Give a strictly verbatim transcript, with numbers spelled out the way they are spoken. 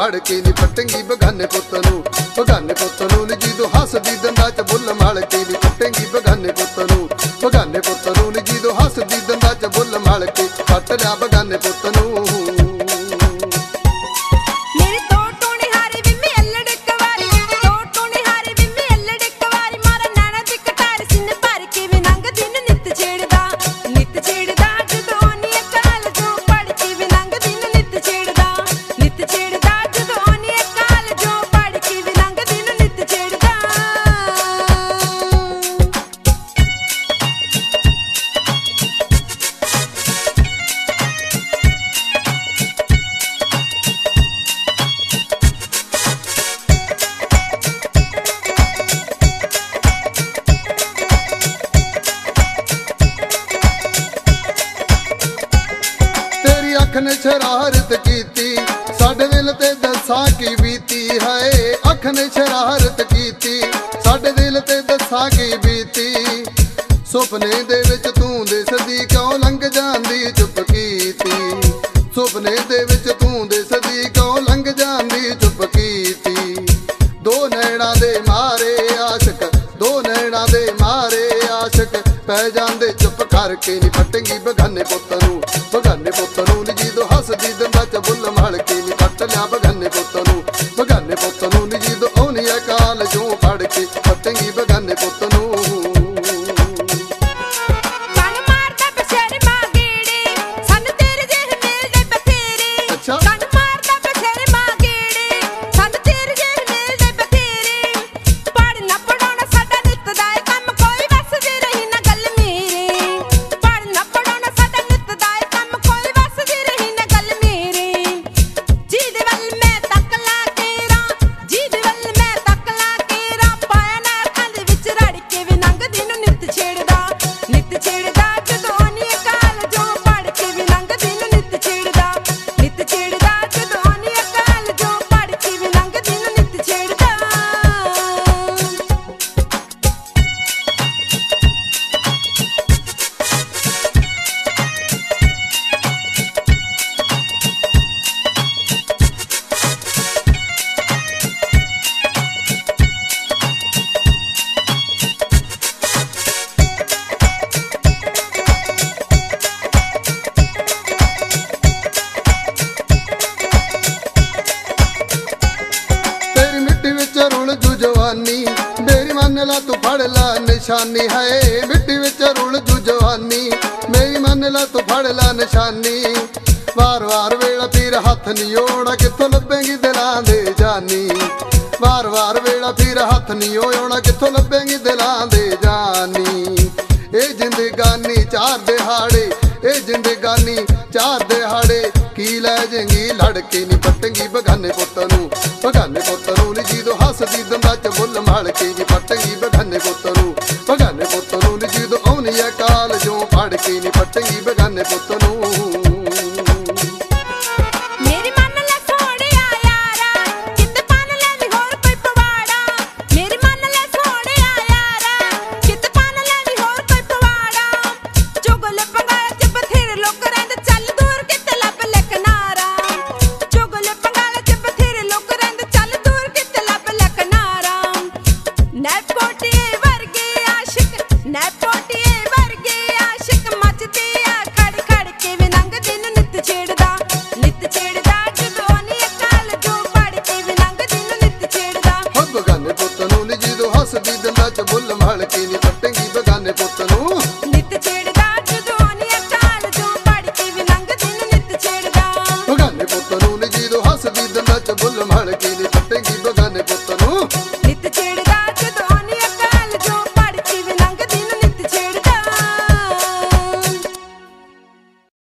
ਫੜ ਕੇ ਨੀ ਪੱਟੇਂਗੀ ਬਗਾਨੇ ਪੁੱਤ ਨੂੰ। ਬਗਾਨੇ ਪੁੱਤ ਨੂੰ ਨੀ ਜਦੋਂ ਹੱਸਦੀ ਦੰਦਾਂ ਚ ਬੁੱਲ ਮਲ ਕੇ ਨੀ ਪੱਟੇਂਗੀ ਬਗਾਨੇ ਪੁੱਤ ਨੂੰ। ਬਗਾਨੇ ਪੁੱਤ ਨੂੰ ਨੀ ਜਦੋਂ ਹੱਸਦੀ ਦੰਦਾਂ ਚ ਬੁੱਲ ਮਲ ਕੇ ਪੱਟ ਲਿਆ ਬਗਾਨੇ ਪੁੱਤ ਨੂੰ। ਅੱਖ ਨੇ ਸ਼ਰਾਰਤ ਕੀਤੀ ਸਾਡੇ ਦਿਲ ਤੇ ਦੱਸਾਂ ਕੀ ਬੀਤੀ ਹੈ। ਅੱਖ ਨੇ ਸ਼ਰਾਰਤ ਕੀਤੀ ਸਾਡੇ ਦਿਲ ਤੇ ਦੱਸਾਂ ਕੀ ਬੀਤੀ। ਸੁਪਨੇ ਦੇ ਵਿੱਚ ਤੂੰ ਦਿਸਦੀ ਕਿਉਂ ਲੰਘ ਜਾਂਦੀ ਚੁੱਪ ਕੀਤੀ। ਸੁਪਨੇ ਦੇ ਵਿੱਚ ਤੂੰ ਦਿਸਦੀ ਕਿਉਂ ਲੰਘ ਜਾਂਦੀ ਚੁੱਪ ਕੀਤੀ। ਦੋ ਨੈਣਾਂ ਦੇ ਮਾਰੇ ਆਸ਼ਕ ਦੋ ਨੈਣਾਂ ਦੇ ਮਾਰੇ ਆਸ਼ਕ ਪੈ ਜਾਂਦੇ ਚੁੱਪ ਕਰਕੇ ਨੀ ਪੱਟੇਂਗੀ ਬਗਾਨੇ ਪੁੱਤ ਨੂੰ। ਬਗਾਨੇ ਪੁੱਤ ਨੂੰ ਨੀ ਜਦੋਂ ਹੱਸਦੀ ਦੰਦਾਂ ਚ ਬੁੱਲ ਮਲ ਕੇ ਨੀ ਪੱਟ ਲਿਆ ਬਗਾਨੇ ਪੁੱਤ ਨੂੰ। ਬਗਾਨੇ ਪੁੱਤ ਨੂੰ ਨੀ ਜਦੋਂ ਆਉਣੀ ਆ ਕਾਲ ਚੋਂ ਫੜ ਕੇ ਪੱਟੇਂਗੀ ਬਗਾਨੇ ਪੁੱਤ ਨੂੰ। ਮੇਰੀ ਮੰਨ ਲਾ ਤੂੰ ਫੜ ਲਾ ਨਿਸ਼ਾਨੀ ਹੈ। ਮਿੱਟੀ ਵਿੱਚ ਰੁਲ ਜੂ ਜਵਾਨੀ ਮੇਰੀ ਮੰਨ ਲਾ ਤੂੰ ਫੜ ਲਾ ਨਿਸ਼ਾਨੀ। ਵਾਰ ਵਾਰ ਵੇਲਾ ਪੀਰ ਹੱਥ ਨੀ ਓੜਾ ਕਿੱਥੋਂ ਲੱਭੇਂਗੀ ਦਿਲਾਂ ਦੇ ਜਾਨੀ। ਵਾਰ ਵਾਰ ਵੇਲਾ ਪੀਰ ਹੱਥ ਨੀ ਓੜਾ ਕਿੱਥੋਂ ਲੱਭੇਂਗੀ ਦਿਲਾਂ ਦੇ ਜਾਨੀ। ਇਹ ਜ਼ਿੰਦਗਾਨੀ ਚਾਰ ਦਿਹਾੜੇ ਇਹ ਜ਼ਿੰਦਗਾਨੀ ਚਾਰ ਦਿਹਾੜੇ ਕੀ ਲੈ ਜਾਏਂਗੀ ਲੜ ਕੇ ਨੀ ਪੱਟੇਂਗੀ ਬਗਾਨੇ ਪੁੱਤ ਨੂੰ। ਬਗਾਨੇ ਪੁੱਤ ਨੂੰ ਨੀ ਜਦੋਂ ਹੱਸਦੀ ਦੰਦਾਂ ਚ ਬੁੱਲ ਮਲ ਕੇ ਨੀ ਪੱਟੇਂਗੀ ਬਗਾਨੇ ਪੁੱਤ ਨੂੰ। ਬਗਾਨੇ ਪੁੱਤ ਨੂੰ ਨੀ ਜਦੋਂ ਆਉਣੀ ਆ ਕਾਲ ਚੋਂ ਫੜ ਕੇ ਨੀ ਪੱਟੇਂਗੀ ਬਗਾਨੇ ਪੁੱਤ ਨੂੰ।